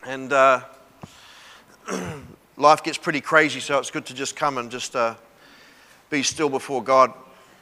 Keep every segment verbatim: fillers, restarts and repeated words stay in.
And uh, life gets pretty crazy, so it's good to just come and just uh, be still before God.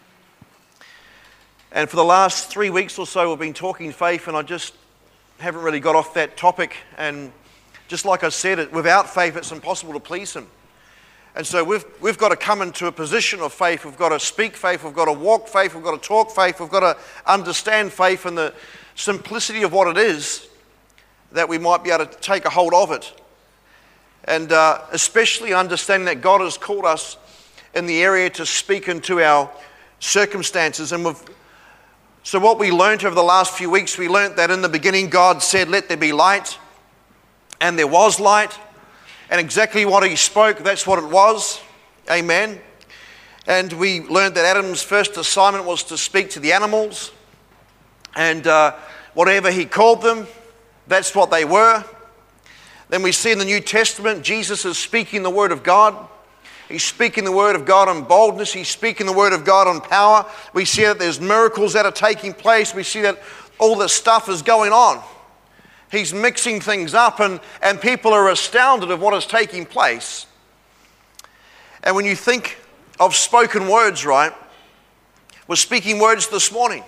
And for the last three weeks or so, we've been talking faith, and I just haven't really got off that topic. And just like I said, it, without faith, it's impossible to please Him. And so we've we've got to come into a position of faith. We've got to speak faith. We've got to walk faith. We've got to talk faith. We've got to understand faith and the simplicity of what it is, that we might be able to take a hold of it. And uh, especially understanding that God has called us in the area to speak into our circumstances. And we've, so what we learned over the last few weeks, we learned that in the beginning God said, "Let there be light," and there was light. And exactly what He spoke, that's what it was. Amen. And we learned that Adam's first assignment was to speak to the animals. And uh, whatever he called them, that's what they were. Then we see in the New Testament, Jesus is speaking the Word of God. He's speaking the Word of God in boldness. He's speaking the Word of God in power. We see that there's miracles that are taking place. We see that all this stuff is going on. He's mixing things up, and, and people are astounded of what is taking place. And when you think of spoken words, right, we're speaking words this morning.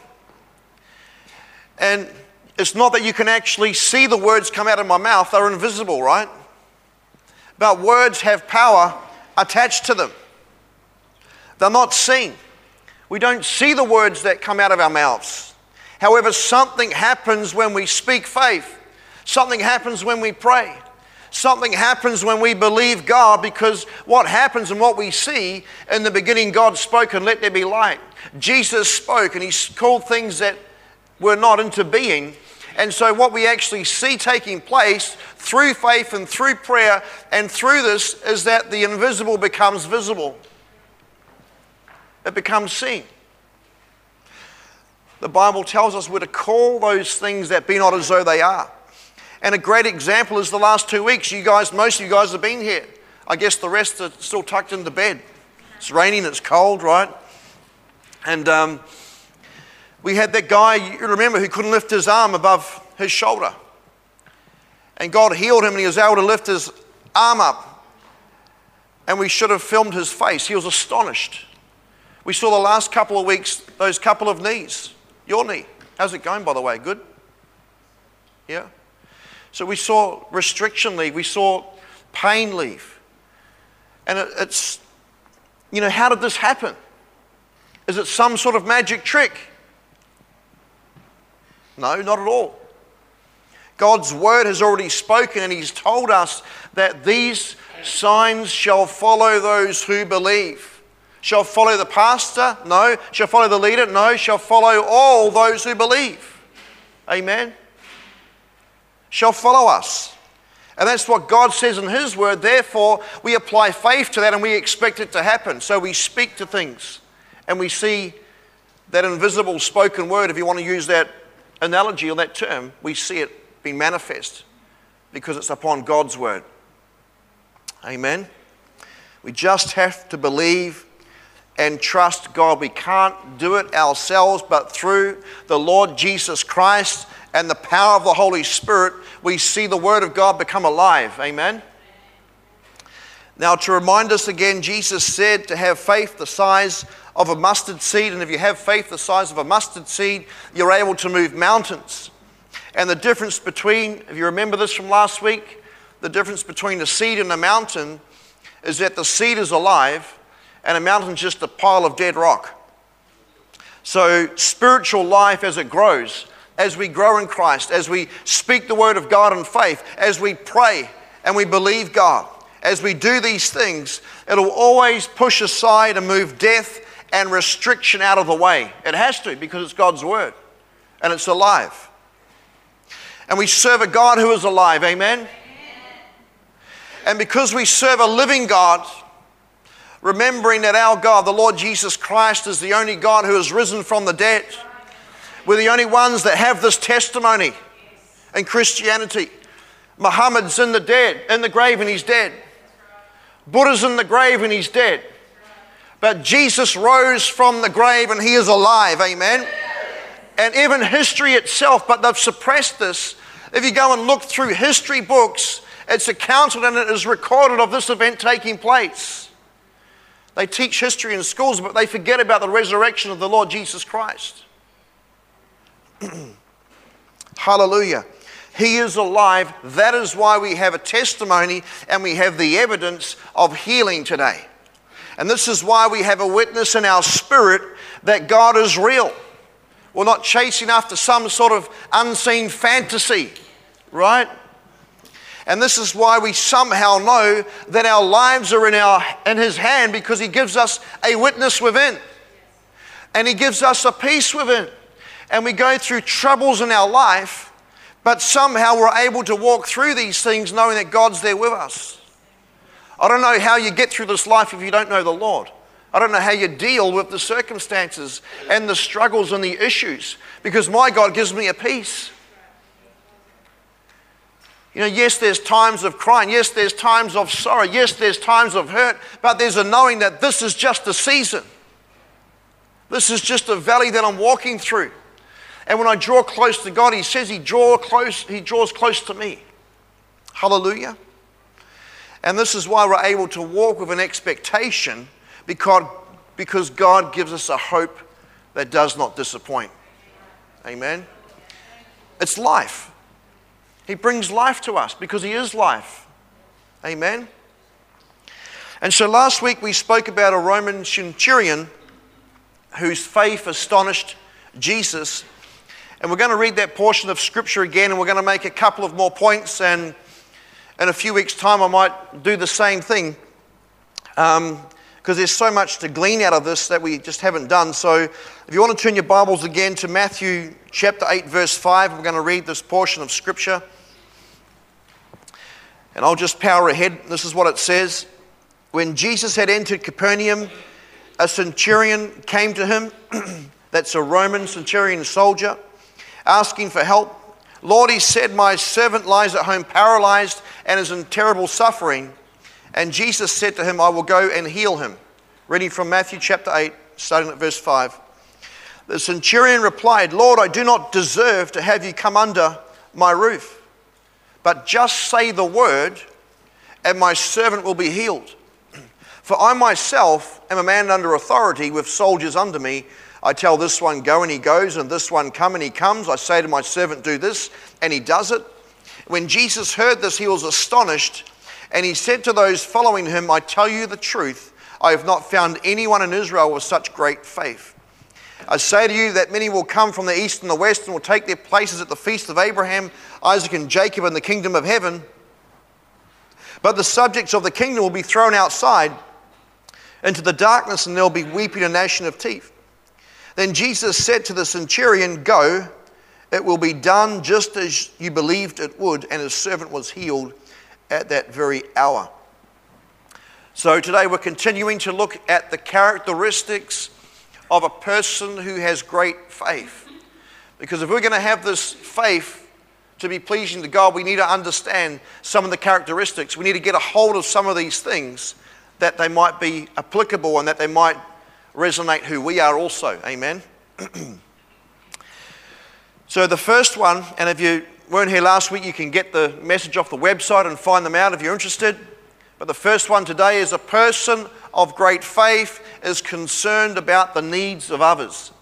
And it's not that you can actually see the words come out of my mouth. They're invisible, right? But words have power attached to them. They're not seen. We don't see the words that come out of our mouths. However, something happens when we speak faith. Something happens when we pray. Something happens when we believe God, because what happens and what we see, in the beginning God spoke and let there be light. Jesus spoke and He called things that were not into being. And so what we actually see taking place through faith and through prayer and through this is that the invisible becomes visible. It becomes seen. The Bible tells us we're to call those things that be not as though they are. And a great example is the last two weeks. You guys, most of you guys have been here. I guess the rest are still tucked into bed. It's raining, it's cold, right? And um, we had that guy, you remember, who couldn't lift his arm above his shoulder. And God healed him, and he was able to lift his arm up. And we should have filmed his face. He was astonished. We saw the last couple of weeks, those couple of knees. Your knee. How's it going, by the way? Good? Yeah? So we saw restriction leave. We saw pain leave. And it, it's, you know, how did this happen? Is it some sort of magic trick? No, not at all. God's word has already spoken, and He's told us that these signs shall follow those who believe. Shall follow the pastor? No. Shall follow the leader? No. Shall follow all those who believe. Amen. Shall follow us. And that's what God says in His word. Therefore, we apply faith to that and we expect it to happen. So we speak to things and we see that invisible spoken word, if you want to use that analogy or that term, we see it being manifest because it's upon God's word. Amen. We just have to believe and trust God. We can't do it ourselves, but through the Lord Jesus Christ and the power of the Holy Spirit, we see the Word of God become alive. Amen? Now, to remind us again, Jesus said to have faith the size of a mustard seed. And if you have faith the size of a mustard seed, you're able to move mountains. And the difference between, if you remember this from last week, the difference between a seed and a mountain is that the seed is alive and a mountain is just a pile of dead rock. So spiritual life as it grows, as we grow in Christ, as we speak the word of God in faith, as we pray and we believe God, as we do these things, it'll always push aside and move death and restriction out of the way. It has to, because it's God's word and it's alive. And we serve a God who is alive. Amen? Amen. And because we serve a living God, remembering that our God, the Lord Jesus Christ, is the only God who has risen from the dead. We're the only ones that have this testimony in Christianity. Muhammad's in the dead, in the grave, and he's dead. Buddha's in the grave and he's dead. But Jesus rose from the grave and He is alive. Amen. And even history itself, but they've suppressed this, If you go and look through history books, it's accounted and it is recorded of this event taking place. They teach history in schools, but they forget about the resurrection of the Lord Jesus Christ. Hallelujah. He is alive. That is why we have a testimony and we have the evidence of healing today. And this is why we have a witness in our spirit that God is real. We're not chasing after some sort of unseen fantasy, right? And this is why we somehow know that our lives are in, our, in His hand, because He gives us a witness within. And He gives us a peace within. And we go through troubles in our life, but somehow we're able to walk through these things knowing that God's there with us. I don't know how you get through this life if you don't know the Lord. I don't know how you deal with the circumstances and the struggles and the issues, because my God gives me a peace. You know, yes, there's times of crying. Yes, there's times of sorrow. Yes, there's times of hurt. But there's a knowing that this is just a season. This is just a valley that I'm walking through. And when I draw close to God, He says He draw close, He draws close to me. Hallelujah. And this is why we're able to walk with an expectation, because, because God gives us a hope that does not disappoint. Amen. It's life. He brings life to us because He is life. Amen. And so last week we spoke about a Roman centurion whose faith astonished Jesus. And we're going to read that portion of Scripture again, and we're going to make a couple of more points, and in a few weeks' time I might do the same thing, um, because there's so much to glean out of this that we just haven't done. So if you want to turn your Bibles again to Matthew chapter eight, verse five, we're going to read this portion of Scripture. And I'll just power ahead. This is what it says. When Jesus had entered Capernaum, a centurion came to him, that's a Roman centurion soldier, asking for help. Lord, he said, my servant lies at home paralyzed and is in terrible suffering. And Jesus said to him, I will go and heal him. Reading from Matthew chapter eight, starting at verse five. The centurion replied, Lord, I do not deserve to have you come under my roof, but just say the word and my servant will be healed. For I myself am a man under authority with soldiers under me. I tell this one, go, and he goes, and this one, come, and he comes. I say to my servant, do this, and he does it. When Jesus heard this, he was astonished, and he said to those following him, I tell you the truth, I have not found anyone in Israel with such great faith. I say to you that many will come from the east and the west and will take their places at the feast of Abraham, Isaac, and Jacob in the kingdom of heaven. But the subjects of the kingdom will be thrown outside into the darkness, and there will be weeping and gnashing of teeth. Then Jesus said to the centurion, go, it will be done just as you believed it would, and his servant was healed at that very hour. So today we're continuing to look at the characteristics of a person who has great faith. Because if we're going to have this faith to be pleasing to God, we need to understand some of the characteristics. We need to get a hold of some of these things that they might be applicable and that they might resonate who we are also. Amen. So the first one, and if you weren't here last week, you can get the message off the website and find them out if you're interested. But the first one today is a person of great faith is concerned about the needs of others.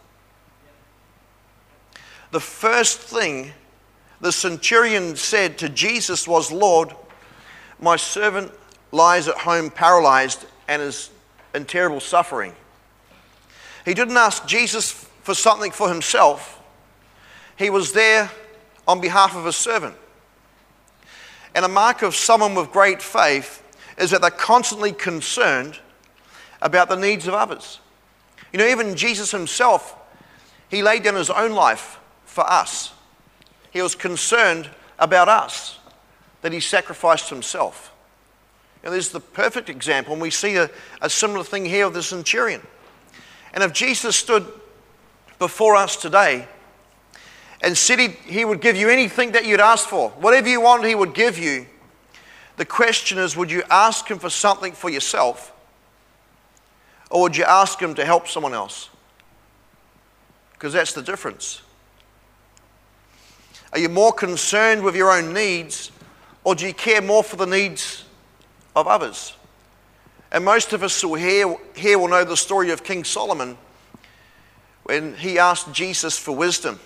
The first thing the centurion said to Jesus was, Lord, my servant lies at home paralyzed and is in terrible suffering. He didn't ask Jesus for something for himself. He was there on behalf of his servant. And a mark of someone with great faith is that they're constantly concerned about the needs of others. You know, even Jesus himself, he laid down his own life for us. He was concerned about us, that he sacrificed himself. And this is the perfect example, and we see a, a similar thing here of the centurion. And if Jesus stood before us today and said he, he would give you anything that you'd ask for, whatever you want, he would give you. The question is, would you ask him for something for yourself, or would you ask him to help someone else? Because that's the difference. Are you more concerned with your own needs, or do you care more for the needs of others? And most of us who here, here will know the story of King Solomon when he asked Jesus for wisdom.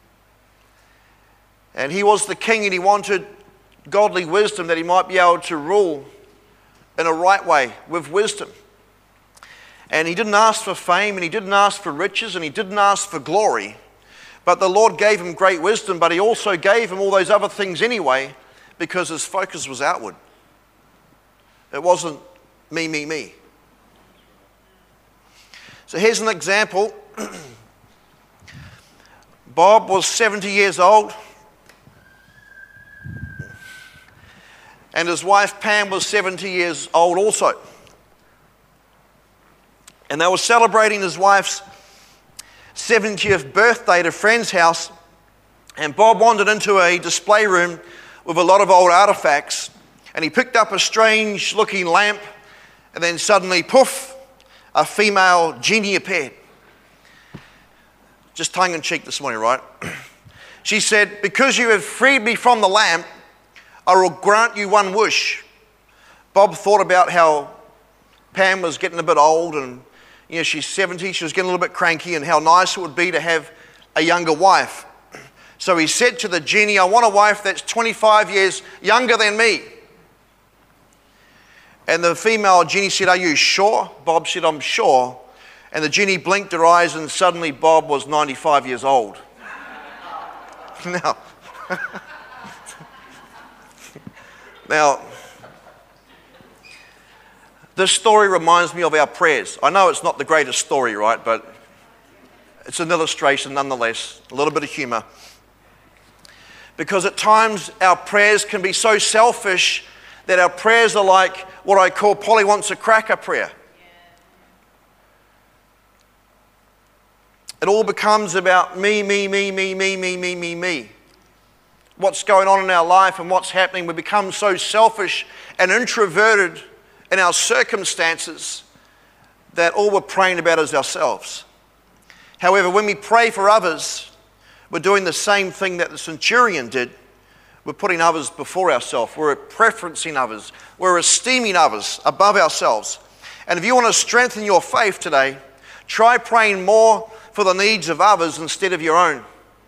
And he was the king and he wanted godly wisdom that he might be able to rule in a right way with wisdom. And he didn't ask for fame and he didn't ask for riches and he didn't ask for glory. But the Lord gave him great wisdom, but he also gave him all those other things anyway because his focus was outward. It wasn't me, me, me. So here's an example. Bob was seventy years old. And his wife Pam was seventy years old also. And they were celebrating his wife's seventieth birthday at a friend's house. And Bob wandered into a display room with a lot of old artifacts. And he picked up a strange looking lamp. And then suddenly, poof, a female genie appeared. Just tongue in cheek this morning, right? She said, "Because you have freed me from the lamp, I will grant you one wish." Bob thought about how Pam was getting a bit old and, you know, she's seventy, she was getting a little bit cranky, and how nice it would be to have a younger wife. So he said to the genie, "I want a wife that's twenty-five years younger than me." And the female genie said, "Are you sure?" Bob said, "I'm sure." And the genie blinked her eyes and suddenly Bob was ninety-five years old. Now, now, this story reminds me of our prayers. I know it's not the greatest story, right? But it's an illustration nonetheless, a little bit of humor. Because at times our prayers can be so selfish that our prayers are like what I call Polly wants a cracker prayer. It all becomes about me, me, me, me, me, me, me, me, me. What's going on in our life and what's happening. We become so selfish and introverted in our circumstances that all we're praying about is ourselves. However, when we pray for others, we're doing the same thing that the centurion did. We're putting others before ourselves. We're preferencing others. We're esteeming others above ourselves. And if you want to strengthen your faith today, try praying more for the needs of others instead of your own.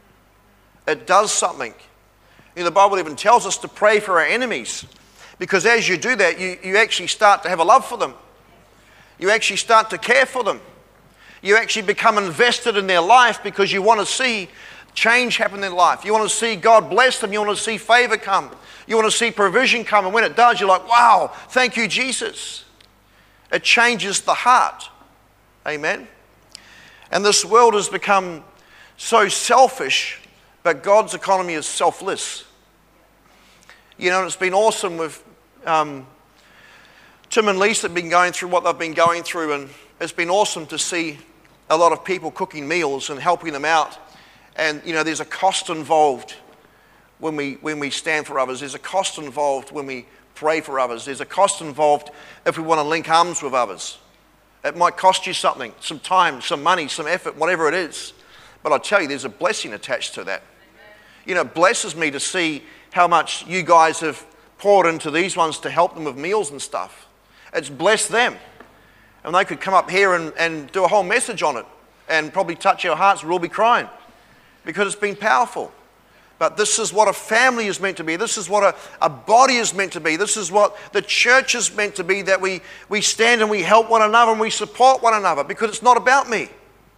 It does something. You know, the Bible even tells us to pray for our enemies, because as you do that, you, you actually start to have a love for them. You actually start to care for them. You actually become invested in their life because you want to see change happen in their life. You want to see God bless them. You want to see favor come. You want to see provision come. And when it does, you're like, wow, thank you, Jesus. It changes the heart. Amen. And this world has become so selfish, but God's economy is selfless. You know, it's been awesome with um, Tim and Lisa have been going through what they've been going through, and it's been awesome to see a lot of people cooking meals and helping them out. And, you know, there's a cost involved when we when we stand for others. There's a cost involved when we pray for others. There's a cost involved if we want to link arms with others. It might cost you something, some time, some money, some effort, whatever it is. But I tell you, there's a blessing attached to that. You know, it blesses me to see how much you guys have poured into these ones to help them with meals and stuff. It's blessed them. And they could come up here and, and do a whole message on it and probably touch our hearts. We'll all be crying because it's been powerful. But this is what a family is meant to be. This is what a, a body is meant to be. This is what the church is meant to be, that we, we stand and we help one another and we support one another, because it's not about me.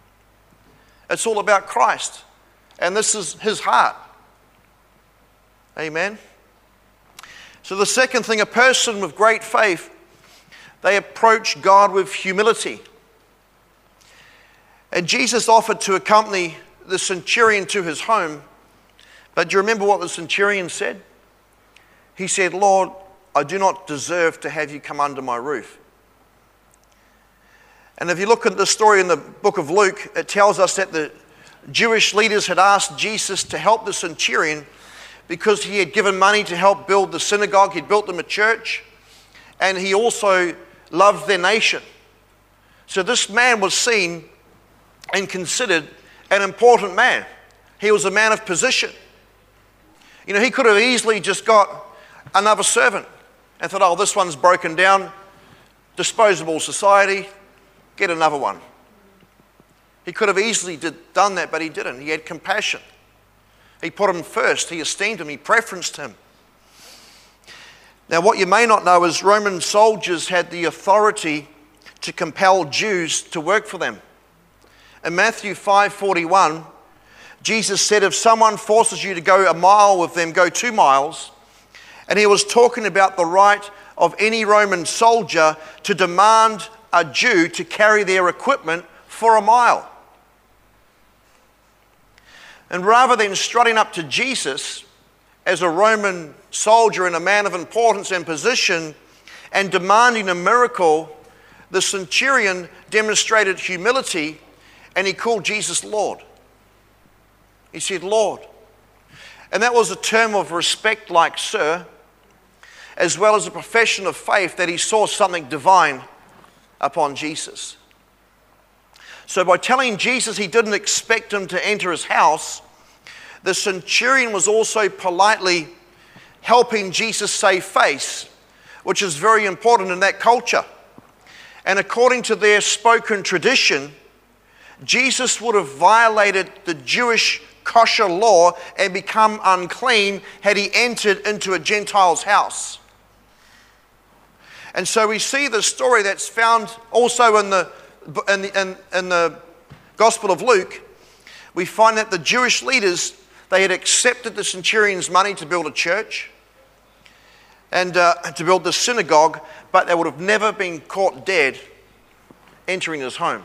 It's all about Christ. And this is his heart. Amen. So the second thing, a person with great faith, they approach God with humility. And Jesus offered to accompany the centurion to his home. But do you remember what the centurion said? He said, "Lord, I do not deserve to have you come under my roof." And if you look at the story in the book of Luke, it tells us that the Jewish leaders had asked Jesus to help the centurion because he had given money to help build the synagogue. He'd built them a church, and he also loved their nation. So this man was seen and considered an important man. He was a man of position. You know, he could have easily just got another servant and thought, oh, this one's broken down, disposable society, get another one. He could have easily did, done that, but he didn't. He had compassion. He put him first. He esteemed him. He preferenced him. Now, what you may not know is Roman soldiers had the authority to compel Jews to work for them. In Matthew five forty-one, Jesus said, if someone forces you to go a mile with them, go two miles. And he was talking about the right of any Roman soldier to demand a Jew to carry their equipment for a mile. And rather than strutting up to Jesus as a Roman soldier and a man of importance and position and demanding a miracle, the centurion demonstrated humility and he called Jesus Lord. He said, Lord. And that was a term of respect like sir, as well as a profession of faith that he saw something divine upon Jesus. So by telling Jesus he didn't expect him to enter his house, the centurion was also politely helping Jesus save face, which is very important in that culture. And according to their spoken tradition, Jesus would have violated the Jewish kosher law and become unclean had he entered into a Gentile's house. And so we see the story that's found also in the, in the, in, in the Gospel of Luke. We find that the Jewish leaders, they had accepted the centurion's money to build a church and uh, to build the synagogue, but they would have never been caught dead entering his home.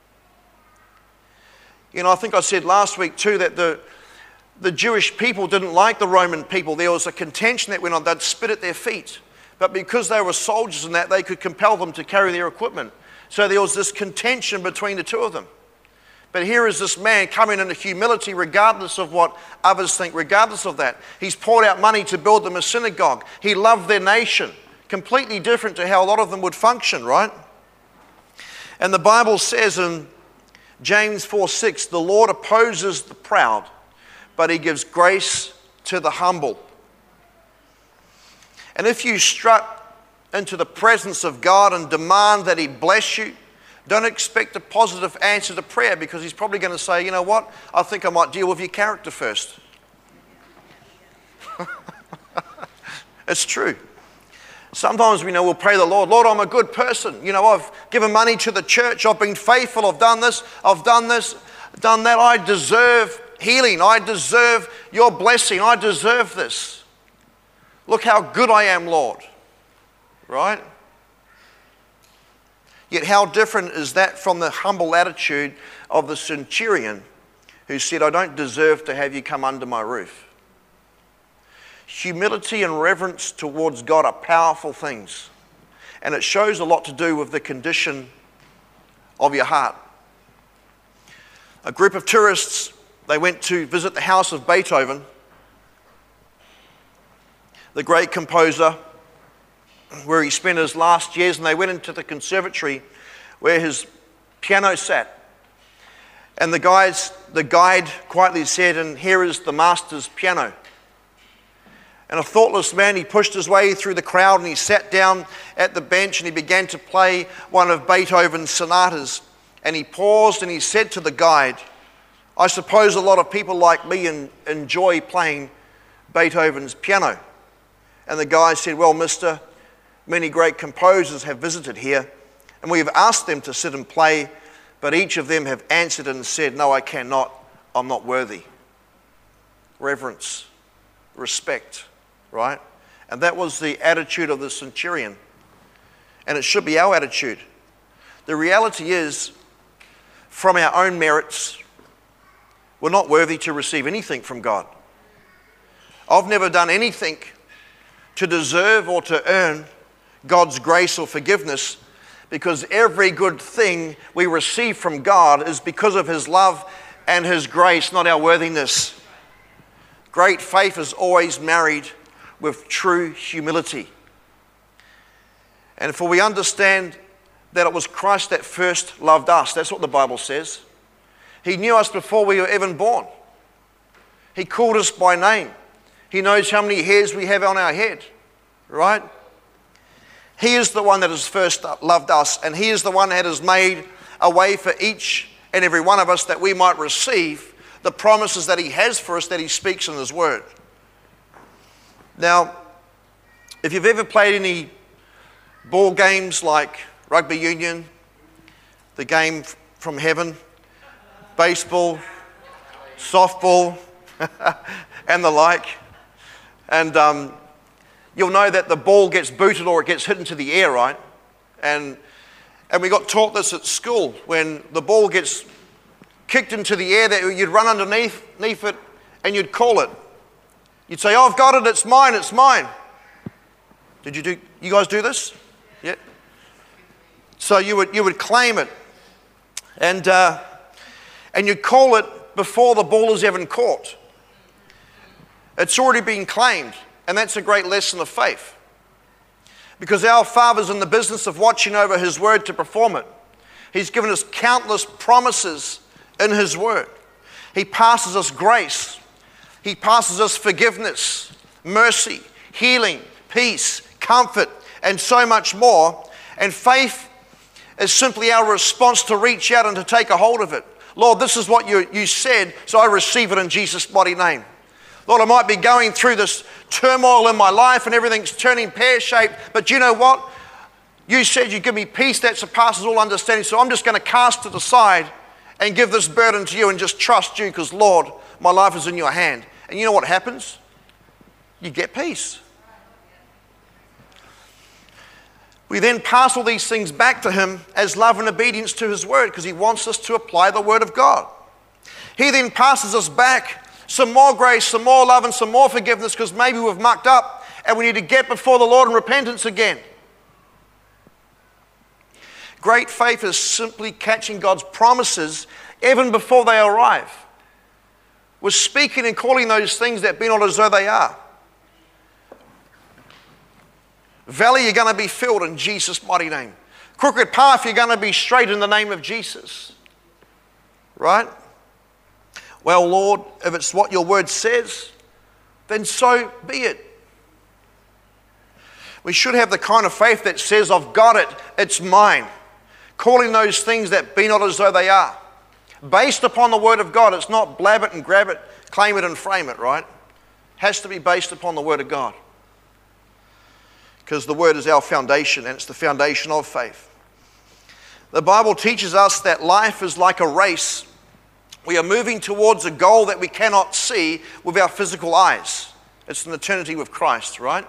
You know, I think I said last week too that the, the Jewish people didn't like the Roman people. There was a contention that went on. They'd spit at their feet. But because they were soldiers and that, they could compel them to carry their equipment. So there was this contention between the two of them. But here is this man coming into humility regardless of what others think, regardless of that. He's poured out money to build them a synagogue. He loved their nation. Completely different to how a lot of them would function, right? And the Bible says in James four six, the Lord opposes the proud, but he gives grace to the humble. And if you strut into the presence of God and demand that he bless you, don't expect a positive answer to prayer, because he's probably going to say, you know what, I think I might deal with your character first. It's true. Sometimes we know we'll pray to the Lord, Lord, I'm a good person. You know, I've given money to the church. I've been faithful. I've done this. I've done this, done that. I deserve healing. I deserve your blessing. I deserve this. Look how good I am, Lord. Right? Yet how different is that from the humble attitude of the centurion who said, I don't deserve to have you come under my roof. Humility and reverence towards God are powerful things. And it shows a lot to do with the condition of your heart. A group of tourists, they went to visit the house of Beethoven, the great composer, where he spent his last years, and they went into the conservatory where his piano sat. And the guys, the guide quietly said, and here is the master's piano. And a thoughtless man, he pushed his way through the crowd and he sat down at the bench and he began to play one of Beethoven's sonatas. And he paused and he said to the guide, I suppose a lot of people like me en- enjoy playing Beethoven's piano. And the guy said, well, mister, many great composers have visited here and we have asked them to sit and play, but each of them have answered and said, no, I cannot, I'm not worthy. Reverence, respect. Right? And that was the attitude of the centurion. And it should be our attitude. The reality is, from our own merits, we're not worthy to receive anything from God. I've never done anything to deserve or to earn God's grace or forgiveness, because every good thing we receive from God is because of his love and his grace, not our worthiness. Great faith is always married with true humility. And for we understand that it was Christ that first loved us. That's what the Bible says. He knew us before we were even born. He called us by name. He knows how many hairs we have on our head, right? He is the one that has first loved us, and He is the one that has made a way for each and every one of us that we might receive the promises that He has for us, that He speaks in His Word. Now, if you've ever played any ball games like rugby union, the game from heaven, baseball, softball, and the like, and um, you'll know that the ball gets booted or it gets hit into the air, right? And and we got taught this at school. When the ball gets kicked into the air, that you'd run underneath, underneath it and you'd call it. You'd say, "Oh, I've got it, it's mine, it's mine." Did you do, you guys do this? Yeah. So you would you would claim it. And uh, and you'd call it before the ball is even caught. It's already been claimed. And that's a great lesson of faith. Because our Father's in the business of watching over His Word to perform it. He's given us countless promises in His Word. He passes us grace. He passes us forgiveness, mercy, healing, peace, comfort, and so much more. And faith is simply our response to reach out and to take a hold of it. Lord, this is what you, you said, so I receive it in Jesus' mighty name. Lord, I might be going through this turmoil in my life and everything's turning pear-shaped, but you know what? You said you give me peace that surpasses all understanding, so I'm just going to cast it aside and give this burden to you and just trust you because, Lord, my life is in your hand. And you know what happens? You get peace. We then pass all these things back to Him as love and obedience to His Word because He wants us to apply the Word of God. He then passes us back some more grace, some more love, and some more forgiveness because maybe we've mucked up and we need to get before the Lord in repentance again. Great faith is simply catching God's promises even before they arrive. We're speaking and calling those things that be not as though they are. Valley, you're going to be filled in Jesus' mighty name. Crooked path, you're going to be straight in the name of Jesus. Right? Well, Lord, if it's what your word says, then so be it. We should have the kind of faith that says, I've got it, it's mine. Calling those things that be not as though they are. Based upon the word of God. It's not blab it and grab it, claim it and frame it, right? It has to be based upon the word of God. Because the word is our foundation and it's the foundation of faith. The Bible teaches us that life is like a race. We are moving towards a goal that we cannot see with our physical eyes. It's an eternity with Christ, right?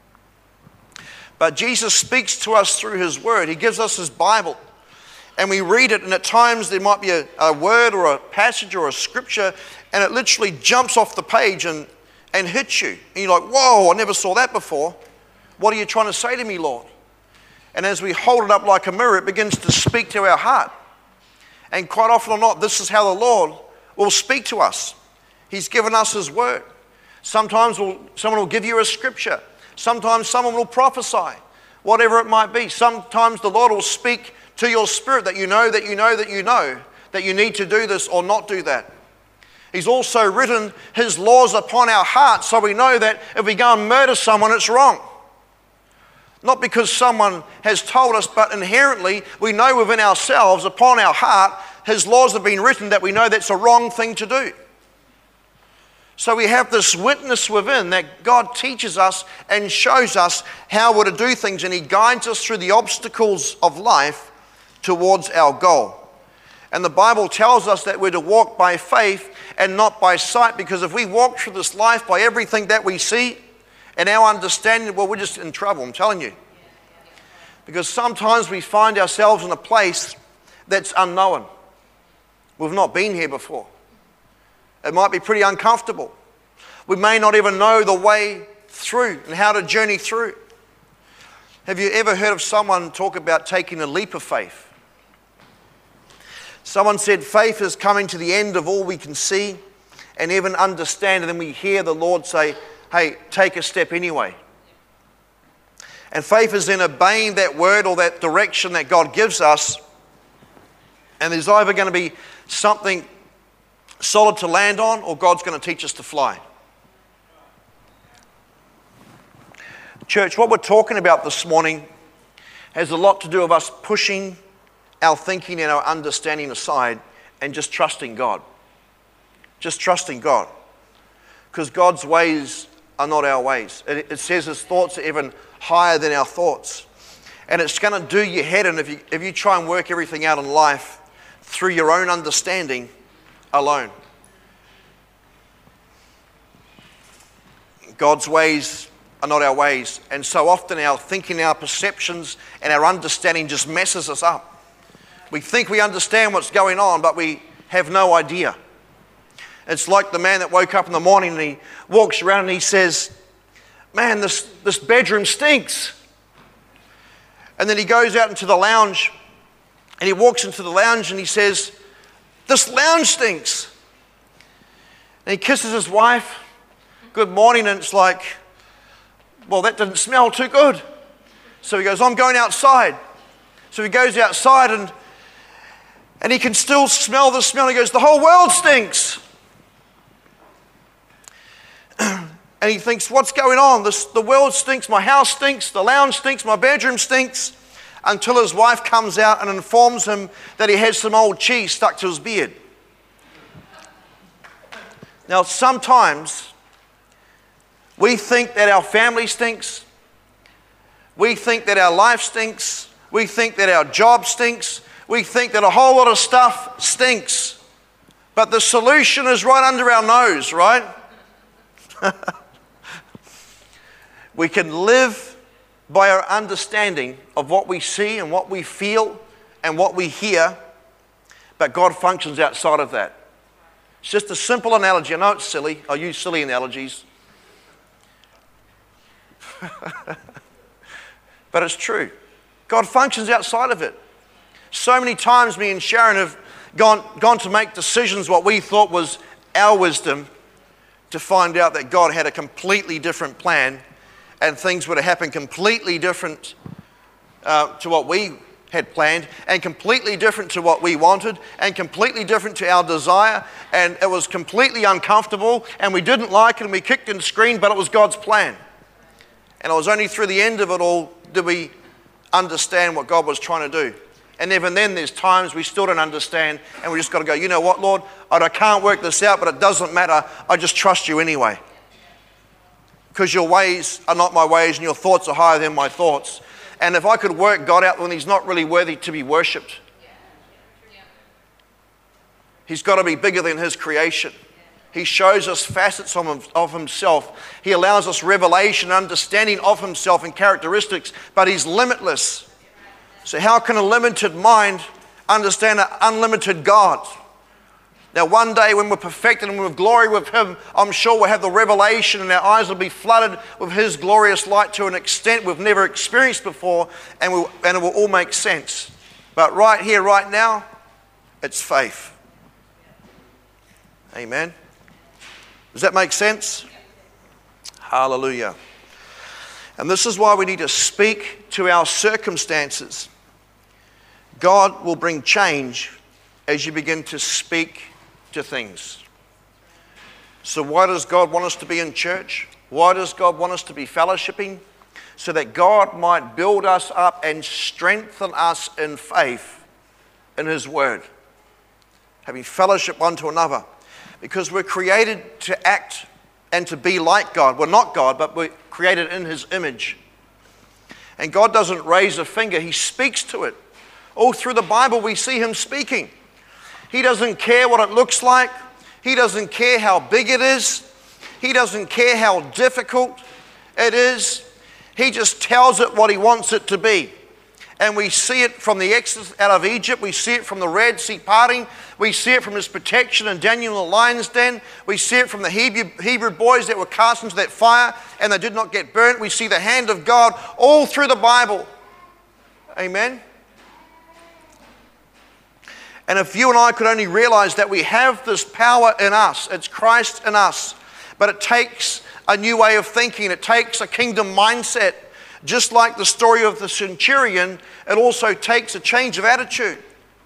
But Jesus speaks to us through His Word. He gives us His Bible. And we read it, and at times there might be a, a word or a passage or a scripture, and it literally jumps off the page and, and hits you. And you're like, whoa, I never saw that before. What are you trying to say to me, Lord? And as we hold it up like a mirror, it begins to speak to our heart. And quite often or not, this is how the Lord will speak to us. He's given us His Word. Sometimes we'll, someone will give you a scripture. Sometimes someone will prophesy, whatever it might be. Sometimes the Lord will speak to your spirit that you know, that you know, that you know, that you need to do this or not do that. He's also written His laws upon our hearts so we know that if we go and murder someone, it's wrong. Not because someone has told us, but inherently we know within ourselves, upon our heart, His laws have been written that we know that's a wrong thing to do. So we have this witness within that God teaches us and shows us how we're to do things, and He guides us through the obstacles of life towards our goal. And the Bible tells us that we're to walk by faith and not by sight, because if we walk through this life by everything that we see and our understanding, well, we're just in trouble, I'm telling you. Because sometimes we find ourselves in a place that's unknown. We've not been here before. It might be pretty uncomfortable. We may not even know the way through and how to journey through. Have you ever heard of someone talk about taking a leap of faith? Someone said faith is coming to the end of all we can see and even understand, and then we hear the Lord say, hey, take a step anyway. And faith is in obeying that word or that direction that God gives us, and there's either going to be something solid to land on or God's going to teach us to fly. Church, what we're talking about this morning has a lot to do with us pushing our thinking and our understanding aside and just trusting God. Just trusting God. Because God's ways are not our ways. It, it says His thoughts are even higher than our thoughts. And it's going to do your head in if you, if you try and work everything out in life through your own understanding alone. God's ways are not our ways. And so often our thinking, our perceptions, and our understanding just messes us up. We think we understand what's going on, but we have no idea. It's like the man that woke up in the morning and he walks around and he says, man, this, this bedroom stinks. And then he goes out into the lounge and he walks into the lounge and he says, this lounge stinks. And he kisses his wife, good morning, and it's like, well, that didn't smell too good. So he goes, I'm going outside. So he goes outside and, and he can still smell the smell. He goes, the whole world stinks. And he thinks, what's going on? This, the world stinks, my house stinks, the lounge stinks, my bedroom stinks, until his wife comes out and informs him that he has some old cheese stuck to his beard. Now, sometimes we think that our family stinks, we think that our life stinks, we think that our job stinks, we think that a whole lot of stuff stinks, but the solution is right under our nose, right? We can live by our understanding of what we see and what we feel and what we hear, but God functions outside of that. It's just a simple analogy. I know it's silly. I use silly analogies. But it's true. God functions outside of it. So many times me and Sharon have gone, gone to make decisions what we thought was our wisdom, to find out that God had a completely different plan and things would have happened completely different uh, to what we had planned and completely different to what we wanted and completely different to our desire, and it was completely uncomfortable and we didn't like it and we kicked and screamed, but it was God's plan. And it was only through the end of it all did we understand what God was trying to do. And even then, there's times we still don't understand, and we just got to go, you know what, Lord, I can't work this out, but it doesn't matter. I just trust you anyway. Because your ways are not my ways, and your thoughts are higher than my thoughts. And if I could work God out when He's not really worthy to be worshipped, He's got to be bigger than His creation. He shows us facets of Himself. He allows us revelation, understanding of Himself and characteristics, but He's limitless. So how can a limited mind understand an unlimited God? Now one day when we're perfected and we're with glory with Him, I'm sure we'll have the revelation and our eyes will be flooded with His glorious light to an extent we've never experienced before, and, we'll, and it will all make sense. But right here, right now, it's faith. Amen. Does that make sense? Hallelujah. And this is why we need to speak to our circumstances. God will bring change as you begin to speak to things. So why does God want us to be in church? Why does God want us to be fellowshipping? So that God might build us up and strengthen us in faith in His Word. Having fellowship one to another. Because we're created to act and to be like God. We're not God, but we're created in His image. And God doesn't raise a finger, He speaks to it. All through the Bible we see Him speaking. He doesn't care what it looks like. He doesn't care how big it is. He doesn't care how difficult it is. He just tells it what He wants it to be. And we see it from the exodus out of Egypt. We see it from the Red Sea parting. We see it from His protection in Daniel in the lion's den. We see it from the Hebrew, Hebrew boys that were cast into that fire and they did not get burnt. We see the hand of God all through the Bible. Amen. And if you and I could only realize that we have this power in us, it's Christ in us, but it takes a new way of thinking. It takes a kingdom mindset. Just like the story of the centurion, it also takes a change of attitude.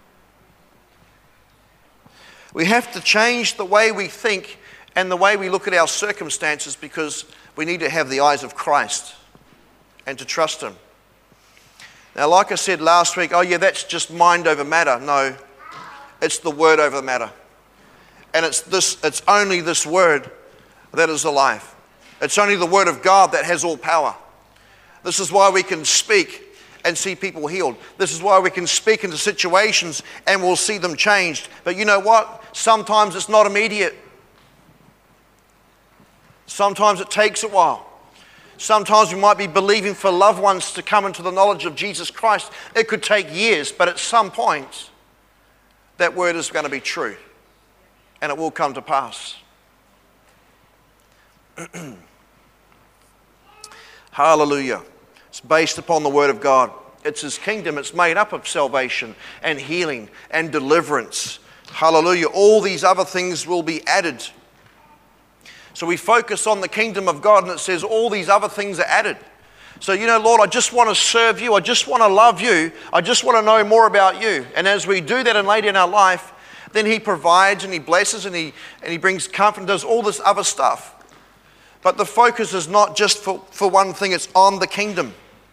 We have to change the way we think and the way we look at our circumstances, because we need to have the eyes of Christ. and to trust Him. Now, like I said last week, oh yeah, that's just mind over matter. No, it's the Word over matter. And it's this, it's only this Word that is alive. It's only the Word of God that has all power. This is why we can speak and see people healed. This is why we can speak into situations and we'll see them changed. But you know what? Sometimes it's not immediate. Sometimes it takes a while. Sometimes we might be believing for loved ones to come into the knowledge of Jesus Christ. It could take years, but at some point, that word is going to be true. And it will come to pass. Hallelujah. It's based upon the Word of God. It's His kingdom. It's made up of salvation and healing and deliverance. Hallelujah. All these other things will be added. So we focus on the kingdom of God and it says all these other things are added. So, you know, Lord, I just want to serve You. I just want to love You. I just want to know more about You. And as we do that and later in our life, then He provides and He blesses and He, and He brings comfort and does all this other stuff. But the focus is not just for, for one thing, it's on the kingdom.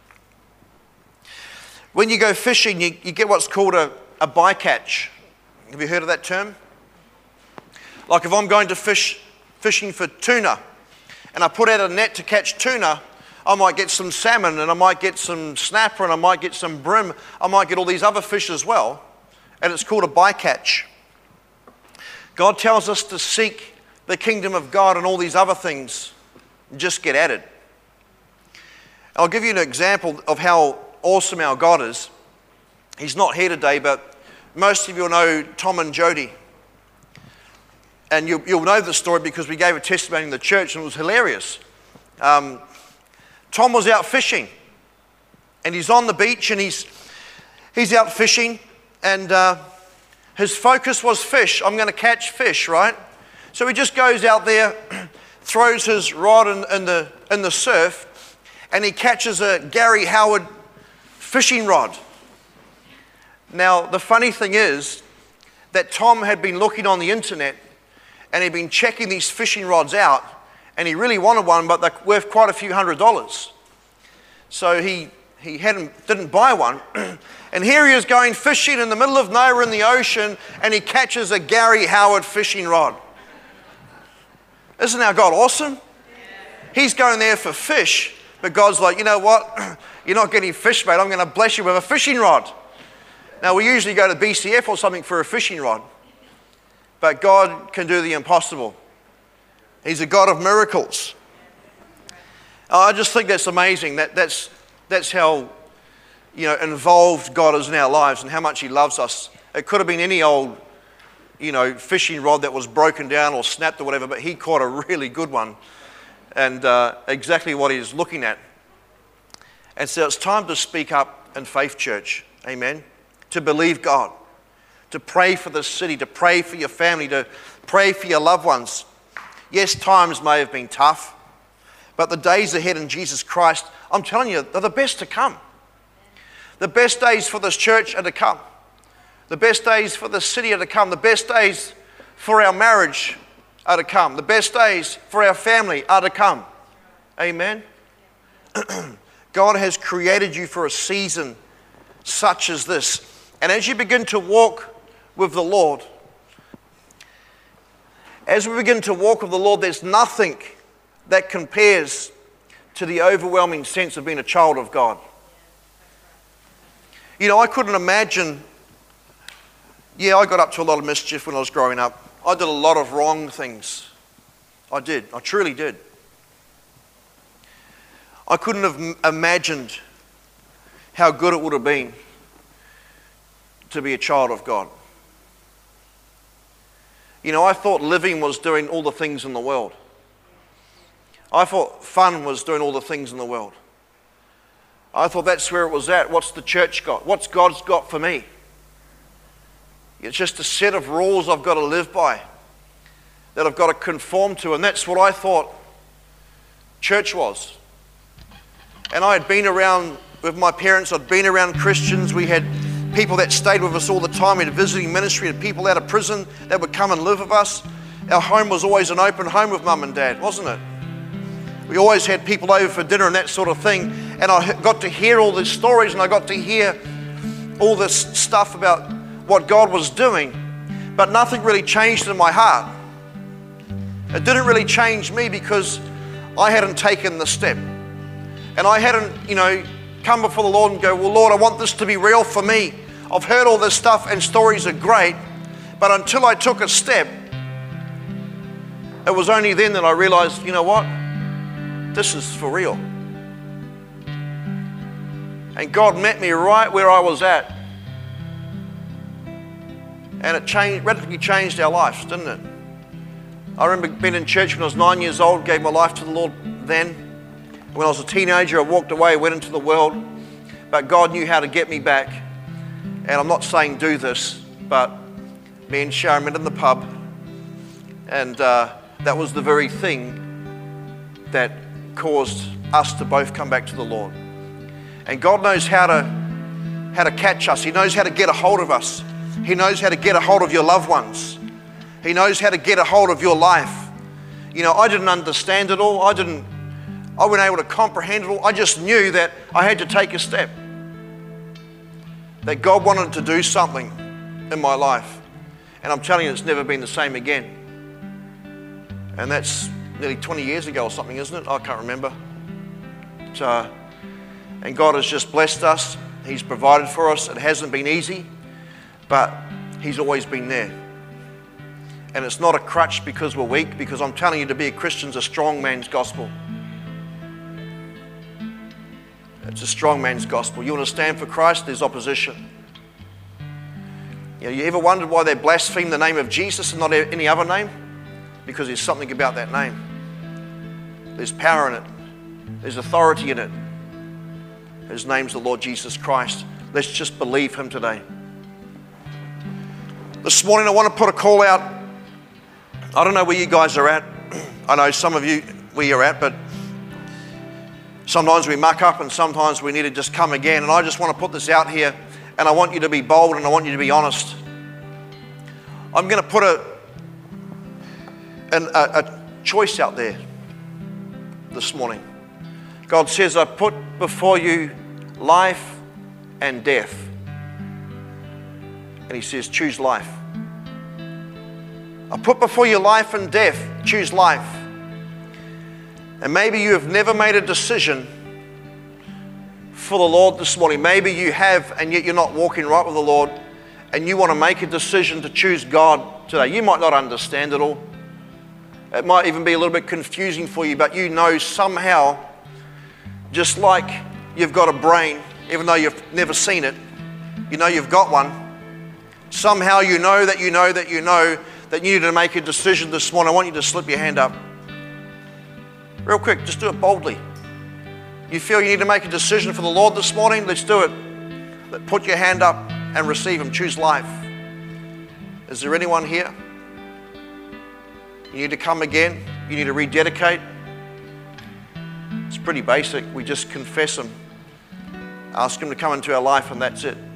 When you go fishing, you, you get what's called a, a bycatch. Have you heard of that term? Like if I'm going to fish fishing for tuna and I put out a net to catch tuna, I might get some salmon and I might get some snapper and I might get some brim. I might get all these other fish as well. And it's called a bycatch. God tells us to seek the kingdom of God and all these other things just get added. I'll give you an example of how awesome our God is. He's not here today, but most of you will know Tom and Jody. And you'll, you'll know the story because we gave a testimony in the church and it was hilarious. Um, Tom was out fishing and he's on the beach and he's, he's out fishing and uh, his focus was fish. I'm going to catch fish, right? So he just goes out there, throws his rod in, in, the, in the surf and he catches a Gary Howard fishing rod. Now, the funny thing is that Tom had been looking on the internet and he'd been checking these fishing rods out and he really wanted one, but they're worth quite a few hundred dollars. So he, he hadn't, didn't buy one. And here he is going fishing in the middle of nowhere in the ocean and he catches a Gary Howard fishing rod. Isn't our God awesome? He's going there for fish, but God's like, you know what? You're not getting fish, mate. I'm going to bless you with a fishing rod. Now, we usually go to B C F or something for a fishing rod. But God can do the impossible. He's a God of miracles. I just think that's amazing. That, that's, that's how, you know, involved God is in our lives and how much He loves us. It could have been any old, you know, fishing rod that was broken down or snapped or whatever, but He caught a really good one and uh, exactly what He's looking at. And so it's time to speak up in Faith Church. Amen. To believe God. To pray for the city, to pray for your family, to pray for your loved ones. Yes, times may have been tough, but the days ahead in Jesus Christ, I'm telling you, they're the best to come. The best days for this church are to come. The best days for the city are to come. The best days for our marriage are to come. The best days for our family are to come. Amen. God has created you for a season such as this. And as you begin to walk with the Lord, as we begin to walk with the Lord, there's nothing that compares to the overwhelming sense of being a child of God. You know, I couldn't imagine, yeah, I got up to a lot of mischief when I was growing up. I did a lot of wrong things. I did. I truly did. I couldn't have imagined how good it would have been to be a child of God. You know, I thought living was doing all the things in the world. I thought fun was doing all the things in the world. I thought that's where it was at. What's the church got? What's God's got for me? It's just a set of rules I've got to live by, that I've got to conform to, and that's what I thought church was. And I had been around with my parents, I'd been around Christians, we had people that stayed with us all the time. We had a visiting ministry, we had people out of prison that would come and live with us. Our home was always an open home with mum and dad, wasn't it? We always had people over for dinner and that sort of thing. And I got to hear all these stories, and I got to hear all this stuff about what God was doing. But nothing really changed in my heart. It didn't really change me because I hadn't taken the step. And I hadn't, you know, come before the Lord and go, well, Lord, I want this to be real for me. I've heard all this stuff and stories are great. But until I took a step, it was only then that I realized, you know what? This is for real. And God met me right where I was at. And it changed, radically changed our lives, didn't it? I remember being in church when I was nine years old, gave my life to the Lord then. When I was a teenager, I walked away, went into the world. But God knew how to get me back. And I'm not saying do this, but me and Sharon met in the pub. And uh, that was the very thing that caused us to both come back to the Lord. And God knows how to, how to catch us. He knows how to get a hold of us. He knows how to get a hold of your loved ones. He knows how to get a hold of your life. You know, I didn't understand it all. I didn't, I wasn't able to comprehend it all. I just knew that I had to take a step. That God wanted to do something in my life. And I'm telling you, it's never been the same again. And that's nearly twenty years ago or something, isn't it? I can't remember. But, uh, and God has just blessed us. He's provided for us. It hasn't been easy, but He's always been there. And it's not a crutch because we're weak, because I'm telling you, to be a Christian is a strong man's gospel. It's a strong man's gospel. You want to stand for Christ, there's opposition. You know, you ever wondered why they blaspheme the name of Jesus and not any other name? Because there's something about that name. There's power in it. There's authority in it. His name's the Lord Jesus Christ. Let's just believe Him today. This morning I want to put a call out. I don't know where you guys are at. I know some of you where you're at, but sometimes we muck up and sometimes we need to just come again. And I just want to put this out here, and I want you to be bold and I want you to be honest. I'm going to put a, an, a, a choice out there this morning. God says, I put before you life and death. And He says, choose life. I put before you life and death. Choose life. And maybe you have never made a decision for the Lord this morning. Maybe you have, and yet you're not walking right with the Lord, and you want to make a decision to choose God today. You might not understand it all. It might even be a little bit confusing for you, but you know somehow, just like you've got a brain, even though you've never seen it, you know you've got one. Somehow you know that you know that you know that you need to make a decision this morning. I want you to slip your hand up. Real quick, just do it boldly. You feel you need to make a decision for the Lord this morning? Let's do it. Put your hand up and receive Him. Choose life. Is there anyone here? You need to come again. You need to rededicate. It's pretty basic. We just confess Him. Ask Him to come into our life, and that's it.